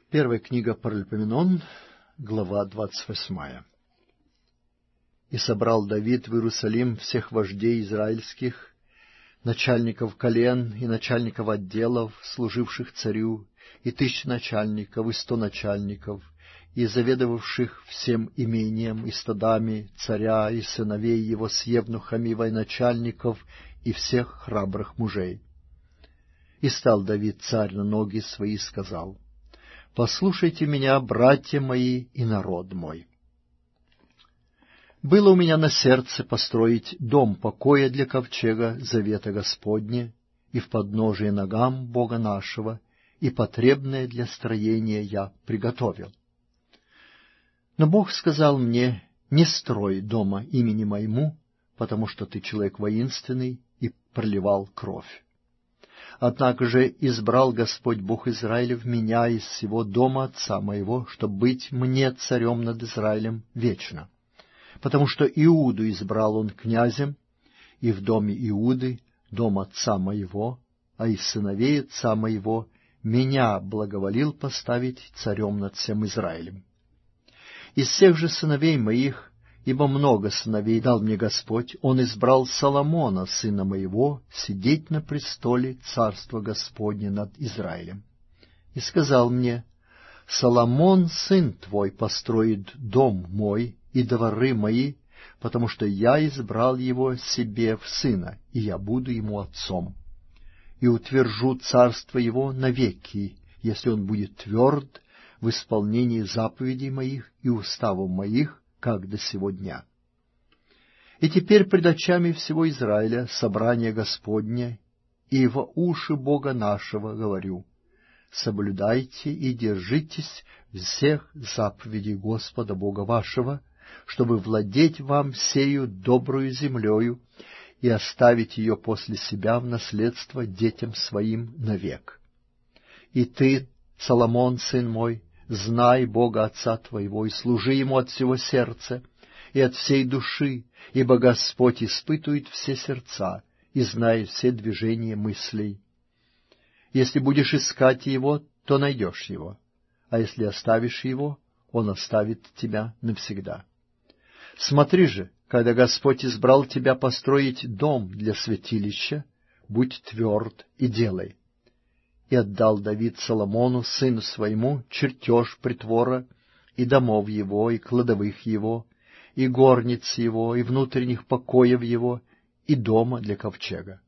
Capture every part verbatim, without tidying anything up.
Первая книга Паралипоменон, глава двадцать восьмая. «И собрал Давид в Иерусалим всех вождей израильских, начальников колен и начальников отделов, служивших царю, и тысяч начальников, и сто начальников, и заведовавших всем имением и стадами царя, и сыновей его с евнухами, военачальников, и всех храбрых мужей. И стал Давид царь на ноги свои и сказал: послушайте меня, братья мои и народ мой. Было у меня на сердце построить дом покоя для ковчега завета Господня и в подножие ногам Бога нашего, и потребное для строения я приготовил. Но Бог сказал мне: не строй дома имени моему, потому что ты человек воинственный и проливал кровь. Однако же избрал Господь Бог Израилев меня из всего дома отца моего, чтобы быть мне царем над Израилем вечно. Потому что Иуду избрал он князем, и в доме Иуды, дом отца моего, а из сыновей отца моего, меня благоволил поставить царем над всем Израилем. Из всех же сыновей моих, ибо много сыновей дал мне Господь, он избрал Соломона, сына моего, сидеть на престоле царства Господня над Израилем. И сказал мне: Соломон, сын твой, построит дом мой и дворы мои, потому что я избрал его себе в сына, и я буду ему отцом. И утвержу царство его навеки, если он будет тверд в исполнении заповедей моих и уставов моих, как до сего дня. И теперь пред очами всего Израиля собрание Господне, и во уши Бога нашего говорю: соблюдайте и держитесь всех заповедей Господа Бога вашего, чтобы владеть вам сею добрую землею и оставить ее после себя в наследство детям своим навек. И ты, Соломон, сын мой, знай Бога Отца твоего и служи Ему от всего сердца и от всей души, ибо Господь испытует все сердца и знает все движения мыслей. Если будешь искать Его, то найдешь Его, а если оставишь Его, Он оставит тебя навсегда. Смотри же, когда Господь избрал тебя построить дом для святилища, будь тверд и делай. И отдал Давид Соломону, сыну своему, чертеж притвора, и домов его, и кладовых его, и горниц его, и внутренних покоев его, и дома для ковчега.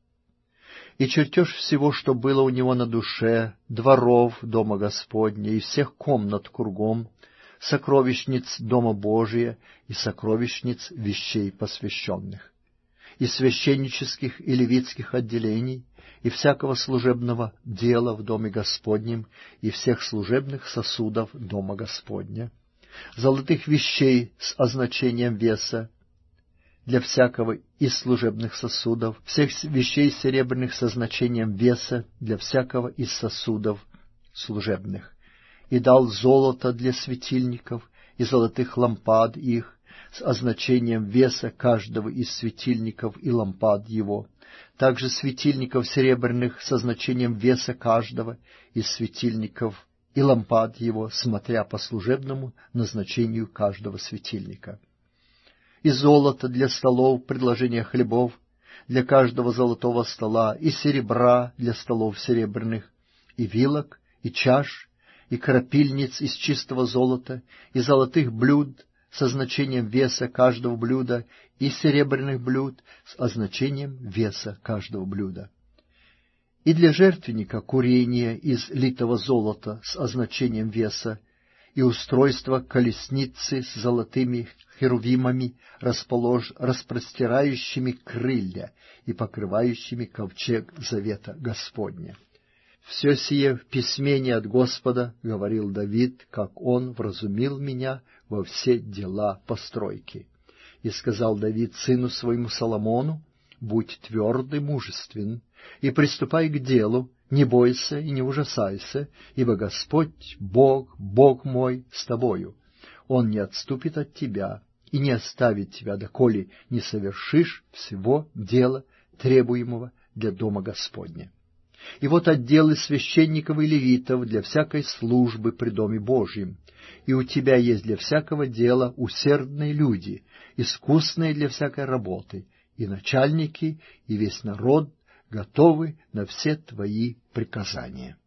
И чертеж всего, что было у него на душе, дворов дома Господня, и всех комнат кругом, сокровищниц дома Божия и сокровищниц вещей посвященных, и священнических и левитских отделений, и всякого служебного дела в доме Господнем, и всех служебных сосудов дома Господня, золотых вещей с означением веса для всякого из служебных сосудов, всех вещей серебряных с означением веса для всякого из сосудов служебных, и дал золото для светильников и золотых лампад их с означением веса каждого из светильников и лампад его, также светильников серебряных с означением веса каждого из светильников и лампад его, смотря по служебному назначению каждого светильника. И золото для столов предложения хлебов, для каждого золотого стола, и серебра для столов серебряных, и вилок, и чаш, и крапильниц из чистого золота, и золотых блюд с означением веса каждого блюда, и серебряных блюд с означением веса каждого блюда. И для жертвенника курения из литого золота с означением веса, и устройство колесницы с золотыми херувимами, располож... распростирающими крылья и покрывающими ковчег завета Господня. «Все сие в письмении от Господа, — говорил Давид, — как он вразумил меня во все дела постройки. И сказал Давид сыну своему Соломону: будь тверд и мужествен, и приступай к делу, не бойся и не ужасайся, ибо Господь, Бог, Бог мой, с тобою. Он не отступит от тебя и не оставит тебя, доколе не совершишь всего дела, требуемого для дома Господня. И вот отделы священников и левитов для всякой службы при Доме Божьем. И у тебя есть для всякого дела усердные люди, искусные для всякой работы, и начальники, и весь народ готовы на все твои приказания».